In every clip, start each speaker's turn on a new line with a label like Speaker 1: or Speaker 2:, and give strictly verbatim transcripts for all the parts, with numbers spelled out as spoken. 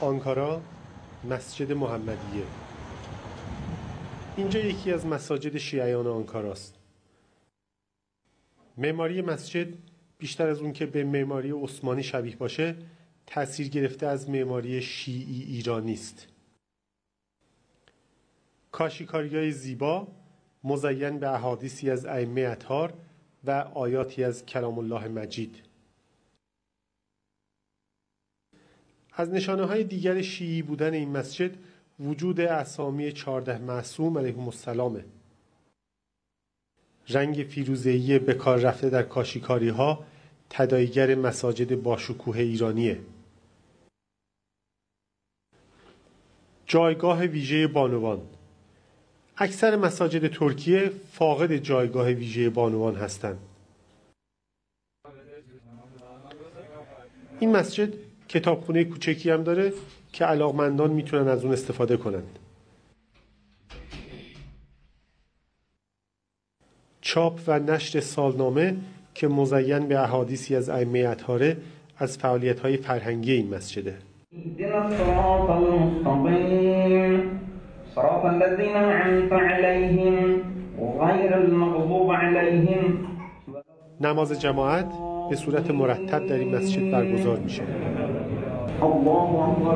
Speaker 1: آنکارا، مسجد محمدیه. اینجا یکی از مساجد شیعیان آنکاراست. معماری مسجد بیشتر از اون که به معماری عثمانی شبیه باشه، تأثیر گرفته از معماری شیعی ایرانی است. کاشیکاری‌های زیبا مزین به احادیثی از ائمه اطهار و آیاتی از کلام الله مجید. از نشانه‌های دیگر شیعی بودن این مسجد وجود اسامی چهارده معصوم علیهم السلامه. رنگ فیروزه‌ای به کار رفته در کاشیکاری‌ها تداعیگر مساجد باشکوه ایرانیه. جایگاه ویژه بانوان. اکثر مساجد ترکیه فاقد جایگاه ویژه بانوان هستند. این مسجد کتابخونه کوچکی هم داره که علاقمندان میتونن از اون استفاده کنند. چاپ و نشر سالنامه که مزین به احادیثی از ائمه اطهار از فعالیت‌های فرهنگی این مسجده. صراط الذين أنعمت عليهم غير المغضوب عليهم. نماز جماعت به صورت مرتب در این مسجد برگزار میشه. الله اکبر.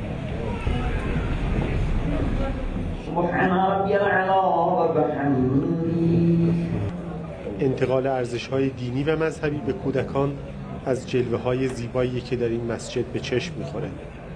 Speaker 1: سبحان ربی الاعلی و بحمده. انتقال ارزش‌های دینی و مذهبی به کودکان از جلوه‌های زیبایی که در این مسجد به چشم می‌خوره.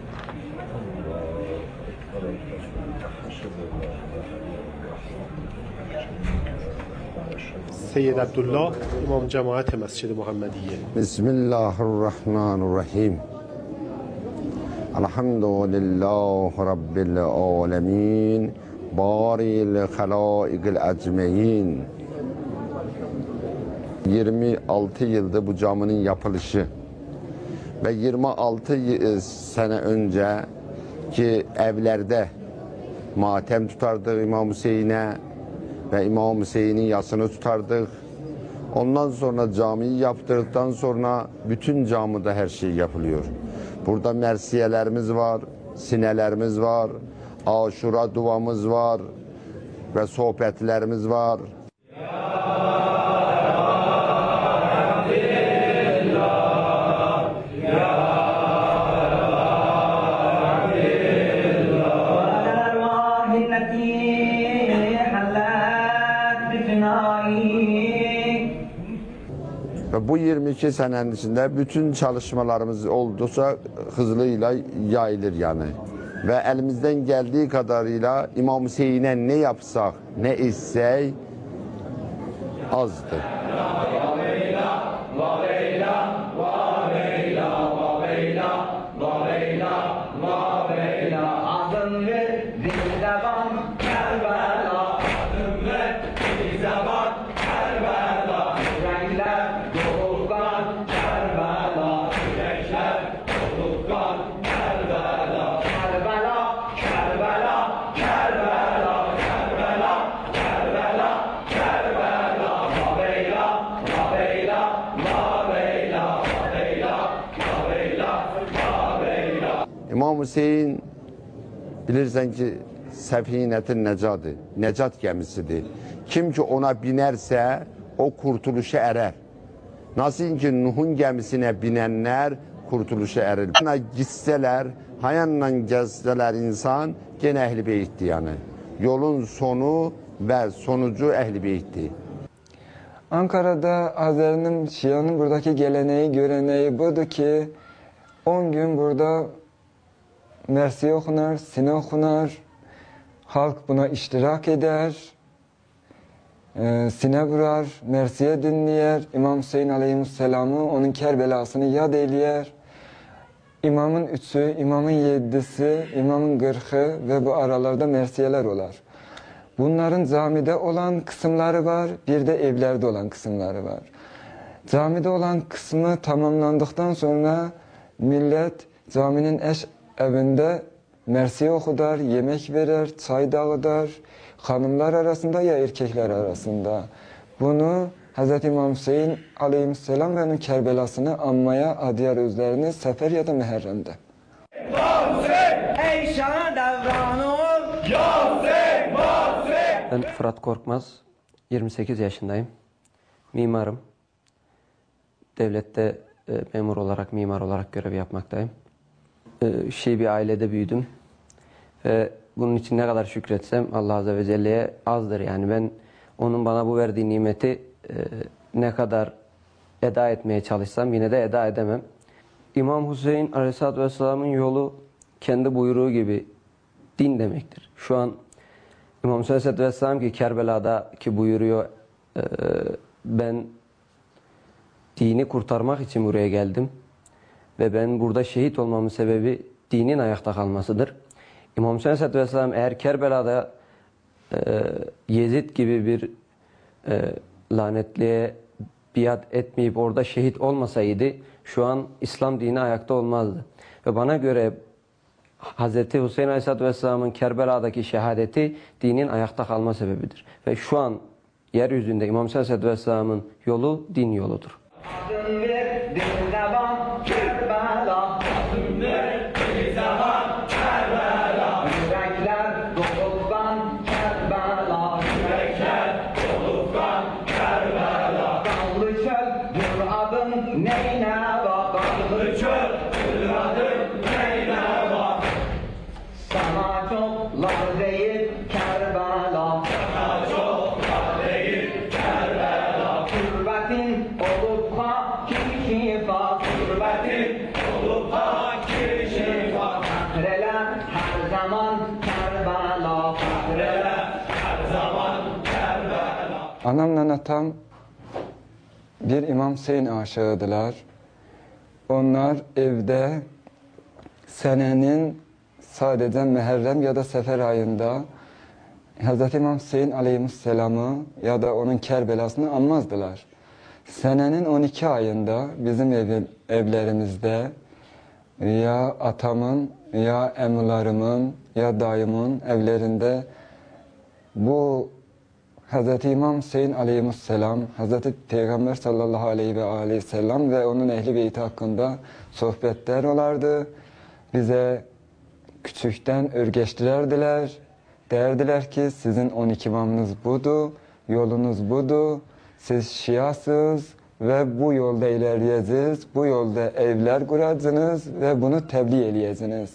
Speaker 1: سید عبدالله امام جماعت مسجد محمدیه.
Speaker 2: بسم الله الرحمن الرحیم. الحمد لله رب العالمین باری الخلائق الاجمعین. yirmi altı yıldır bu caminin yapılışı ve yirmi altı sene önce ki evlerde matem tutardık İmam Hüseyin'e ve İmam Hüseyin'in yasını tutardık. Ondan sonra camiyi yaptırdıktan sonra bütün camide her şey yapılıyor. Burada mersiyelerimiz var, sinelerimiz var, aşura duamız var ve sohbetlerimiz var. Ve bu yirmi iki senenin içinde bütün çalışmalarımız oldukça hızlıyla yayılır yani. Ve elimizden geldiği kadarıyla İmam Hüseyin'e ne yapsak, ne etsek azdır. İmam Hüseyin bilirsən ki Səfinetin Necadı, Necat gemisidir. Kim ki ona binersə o kurtuluşa erer. Nasıl ki Nuh'un gemisine binenler kurtuluşa erer. Ona gitseler, hayanla gezseler insan gene Ehl-i Beyt'ti yani. Yolun sonu ve sonucu Ehl-i Beyt'ti.
Speaker 3: Ankara'da Azeri'nin, Şia'nın buradaki geleneği, göreneği budur ki on gün burada mersiye okunar, sine okunar, halk buna iştirak eder, e, sine vurar, mersiye dinleyer, İmam Hüseyin Aleyhisselam'ı, onun Kerbelasını yad eyleyer. İmamın üçü, imamın yedisi, imamın kırkı ve bu aralarda mersiyeler olar. Bunların camide olan kısımları var, bir de evlerde olan kısımları var. Camide olan kısmı tamamlandıktan sonra millet caminin eş evinde mersiye okudar, yemek verer, çay dağıtar, hanımlar arasında ya erkekler arasında. Bunu Hz. İmam Hüseyin Aleyhisselam ve onun Kerbelasını anmaya adıyar özlerini sefer ya da Muharrem'de.
Speaker 4: Ben Fırat Korkmaz, yirmi sekiz yaşındayım. Mimarım. Devlette e, memur olarak, mimar olarak görev yapmaktayım. E, şey bir ailede büyüdüm. Ve bunun için ne kadar şükretsem Allah Azze ve Celle'ye azdır. Yani ben onun bana bu verdiği nimeti e, ne kadar eda etmeye çalışsam yine de eda edemem. İmam Hüseyin Aleyhisselatü Vesselam'ın yolu kendi buyruğu gibi din demektir. Şu an İmam Hüseyin Aleyhisselatü Vesselam ki Kerbela'daki buyuruyor, e, ben dini kurtarmak için buraya geldim ve ben burada şehit olmamın sebebi dinin ayakta kalmasıdır. İmam Hüseyin Aleyhisselatü Vesselam eğer Kerbela'da e, Yezid gibi bir e, lanetliye biat etmeyip orada şehit olmasaydı şu an İslam dini ayakta olmazdı. Ve bana göre Hazreti Hüseyin Aleyhisselatü Vesselam'ın Kerbela'daki şehadeti dinin ayakta kalma sebebidir. Ve şu an yeryüzünde İmam Hüseyin Aleyhisselatü Vesselam'ın yolu din yoludur.
Speaker 3: Anamla atam bir İmam Hüseyin aşığıdılar. Onlar evde senenin sadece Muharrem ya da Sefer ayında Hz. İmam Hüseyin Aleyhisselam'ı ya da onun Kerbela'sını anmazdılar. Senenin on iki ayında bizim ev, evlerimizde ya atamın ya emlarımın ya dayımın evlerinde bu Hz. İmam Hüseyin Aleyhisselam, Hz. Peygamber sallallahu aleyhi ve aleyhi sellem ve onun ehli beyti hakkında sohbetler olardı. Bize küçükten örgeçtirerdiler. Derdiler ki sizin on iki imamınız budu, yolunuz budu, siz Şiasınız ve bu yolda ilerleyeceğiz, bu yolda evler kuracaksınız ve bunu tebliğ edeceksiniz.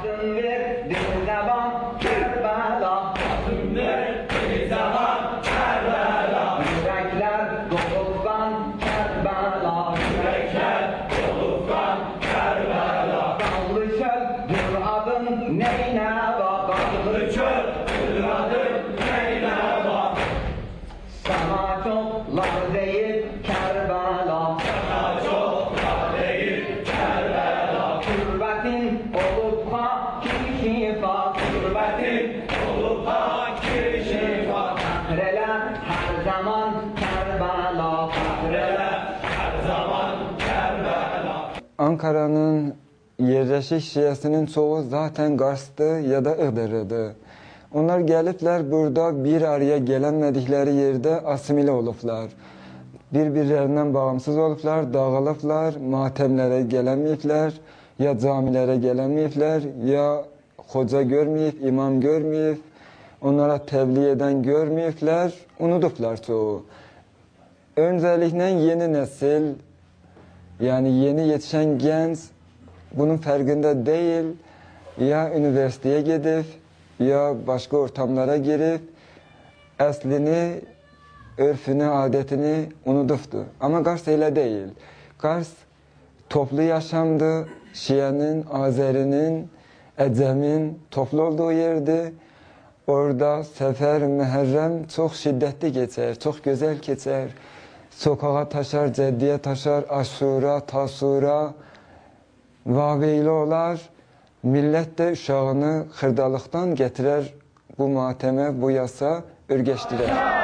Speaker 3: Ankara'nın yerleşik Şiasının çoğu zaten Kars'tı ya da Iğdır'dı. Onlar gelipler burada bir araya gelemedikleri yerde asimile oluplar. Birbirlerinden bağımsız oluplar, dağılıplar, matemlere gelemeyipler, ya camilere gelemeyipler, ya hoca görmeyip, imam görmeyip, onlara tebliğ eden görmeyipler, unutuplar çoğu. Öncelikle yeni nesil, yani yeni yetişen genç bunun farkında değil, ya üniversiteye gidip ya başka ortamlara girip aslını, örfünü, adetini unutuptu. Ama Kars öyle değil. Kars toplu yaşamdı. Şia'nın, Azeri'nin, Ecem'in toplu olduğu yerdi. Orada Sefer, Muharrem çok şiddetli geçer, çok güzel geçer. Sokağa taşar, ceddiye taşar, Aşura, Tasura, vaveyli olar. Millet de uşağını hırdalıktan getirer bu mateme, bu yasa örgeçtirer.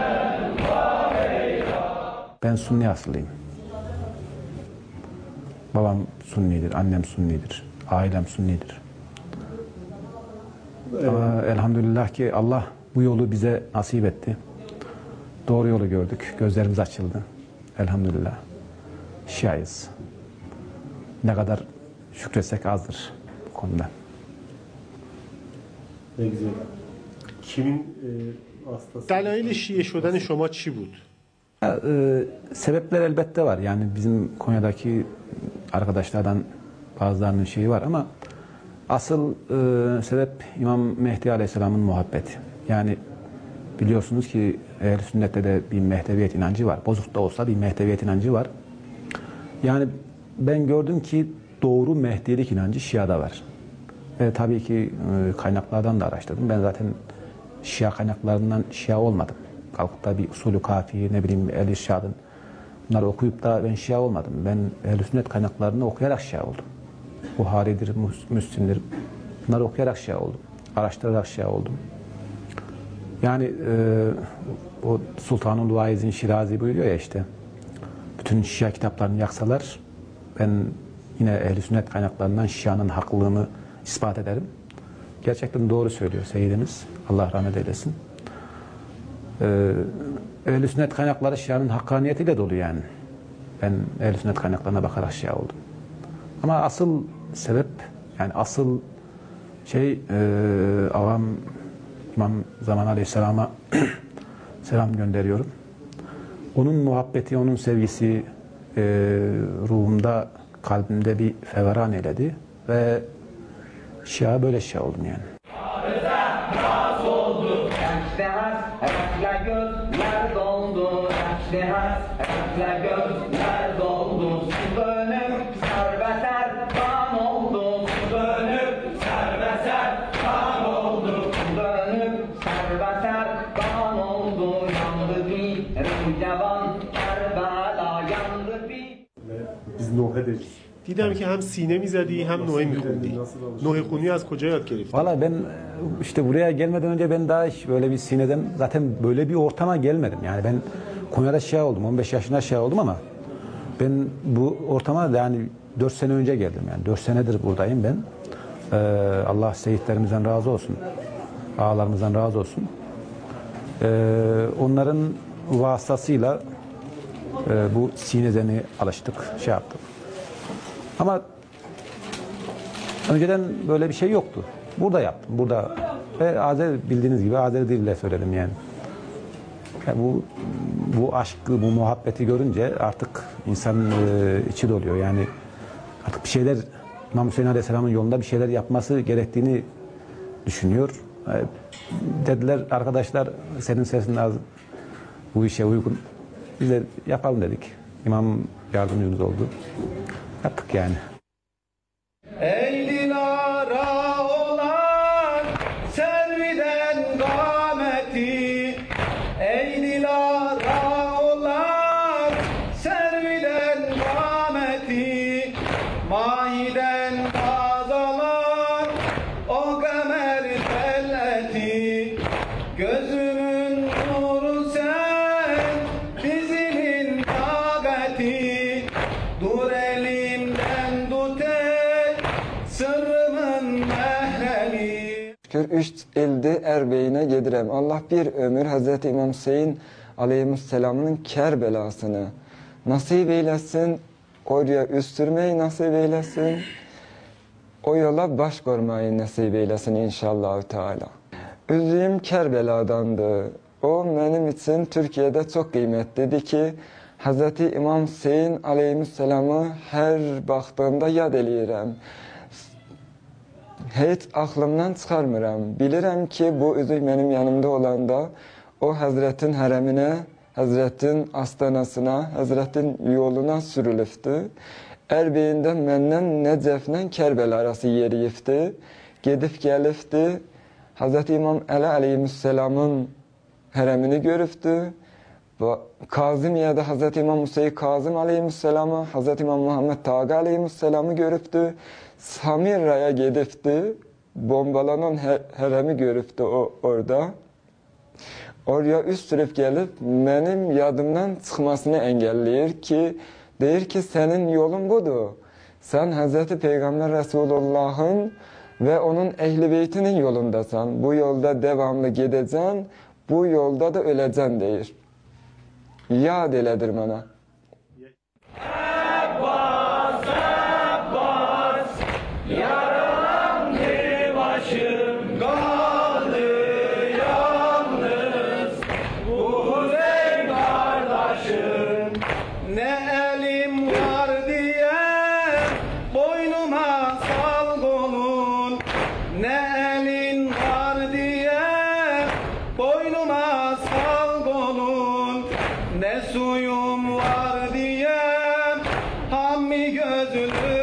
Speaker 5: Ben Sunni aslıyım. Babam Sunnidir, annem Sunnidir, ailem Sunnidir.
Speaker 1: Evet.
Speaker 5: Ama elhamdülillah ki Allah bu yolu bize nasip etti. Doğru yolu gördük, gözlerimiz açıldı. Elhamdülillah. Şiayız. Ne kadar şükretsek azdır bu konuda.
Speaker 1: Ne güzel. Kimin e, hastası? دلایل شیعه شدن شما چی بود؟
Speaker 5: Ya, e, sebepler elbette var. Yani bizim Konya'daki arkadaşlardan bazılarının şeyi var ama asıl e, sebep İmam Mehdi Aleyhisselam'ın muhabbeti. Yani biliyorsunuz ki ehl-i sünnette de bir Mehdeviyet inancı var. Bozuk da olsa bir Mehdeviyet inancı var. Yani ben gördüm ki doğru Mehdilik inancı Şia'da var. Ve tabii ki e, kaynaklardan da araştırdım. Ben zaten Şia kaynaklarından Şia olmadım. Kalkıp da bir usulü kafi, ne bileyim El-İrşad'ın bunları okuyup da ben Şia olmadım. Ben ehl-i sünnet kaynaklarını okuyarak Şia oldum. Buhari'dir, Müslim'dir. Bunları okuyarak Şia oldum. Araştırarak Şia oldum. Yani e, o Sultanul Vaiz'in Şirazi buyuruyor ya işte, bütün Şia kitaplarını yaksalar ben yine ehl-i sünnet kaynaklarından Şia'nın haklılığını ispat ederim. Gerçekten doğru söylüyor Seyyidimiz. Allah rahmet eylesin. Ee, ehl-i sünnet kaynakları Şia'nın hakkaniyetiyle dolu yani. Ben ehl-i sünnet kaynaklarına bakarak Şia oldum. Ama asıl sebep, yani asıl şey e, Avam İmam Zaman Aleyhisselam'a selam gönderiyorum. Onun muhabbeti, onun sevgisi e, ruhumda, kalbimde bir feveran eyledi ve Şia böyle Şia oldum yani.
Speaker 1: Biz Nuh ederiz. دیدم که هم سینه میزدی هم نوحه میخوندی. نوحه خونی از کجا یاد گرفتی؟
Speaker 5: Valla ben işte buraya gelmeden önce ben daha hiç böyle bir sineden zaten böyle bir ortama gelmedim. Yani ben Konya'da Şia oldum. on beş yaşında Şia oldum ama ben bu ortama yani dört sene önce geldim. Yani dört senedir buradayım ben. Ee, Allah seyitlerimizden razı olsun. Ağalarımızdan razı olsun. Ee, onların vasıtasıyla e, bu sinezeni alıştık, şey yaptık. Ama önceden böyle bir şey yoktu. Burada yaptım. Burada ve Azeri, bildiğiniz gibi Azeri diliyle söyledim yani. Yani bu bu aşkı, bu muhabbeti görünce artık insanın e, içi doluyor. Yani artık bir şeyler İmam Hüseyin Aleyhisselam'ın yolunda bir şeyler yapması gerektiğini düşünüyor. E, dediler arkadaşlar senin sesin az bu işe uygun. Biz de yapalım dedik. İmam yardımcımız oldu. Yaptık yani.
Speaker 6: Ey dilara olan serviden kâmeti, ey dilara olan serviden kâmeti, mahiden kazalar o kamer telleti, gözümün nuru sen, dizinin tâgati, dur elimden tut ey sırrımın mehremi.
Speaker 3: Şükür üç ilde erbeyine gedirem. Allah bir ömür Hazreti İmam Hüseyin Aleyhisselam'ın Kerbelasını nasip eylesin. Oraya üstürmeyi nasip eylesin. O yola baş koymayı nasip eylesin inşallah Teala. Üzüyüm Kerbela'dandı. O benim için Türkiye'de çok kıymetliydi ki Hazreti İmam Hüseyin Aleyhisselam'ı her baktığımda yad eləyirəm. Hiç aklımdan çıkarmıram. Bilirəm ki bu üzük benim yanımda olanda o Hazretin haremine, Hazretin astanasına, Hazretin yoluna sürülüftü. Erbeyinde menden Necef'le Kerbela arası yeriyifti. Gedip gelifti. Hazreti İmam Ali Aleyhisselam'ın haremini görüftü. Kazimiye'de Hazreti İmam Hüseyin Kazım Aleyhisselam'ı, Hazreti İmam Muhammed Taga Aleyhisselam'ı görüftü. Samirra'ya gedifti. Bombalanan haremi görüftü o orada. Oraya üst sürüp gelip benim yadımdan çıkmasını engelleyir ki deyir ki senin yolun budur. Sen Hazreti Peygamber Resulullah'ın ve onun ehli beytinin yolundasan. Bu yolda devamlı gideceksin, bu yolda da öleceksin deyir. Yad elədir mənə.